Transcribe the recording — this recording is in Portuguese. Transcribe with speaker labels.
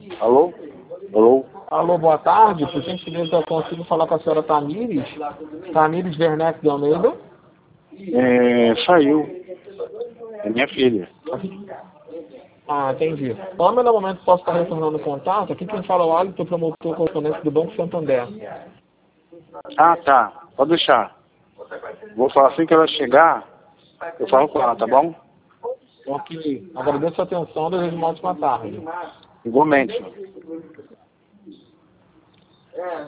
Speaker 1: Alô? Alô?
Speaker 2: Alô, boa tarde. Por gentileza, eu consigo falar com a senhora Tamires? Tamires Werneck de Almeida?
Speaker 1: Saiu. É minha filha.
Speaker 2: Ah, entendi. Qual é o melhor momento que posso estar retornando o contato? Aqui quem fala é o Alisson, promotor correspondente do Banco Santander.
Speaker 1: Ah, tá. Pode deixar. Vou falar assim que ela chegar, eu falo com ela, tá bom?
Speaker 2: Ok. Agradeço a atenção, desejo uma ótima tarde.
Speaker 1: Igualmente.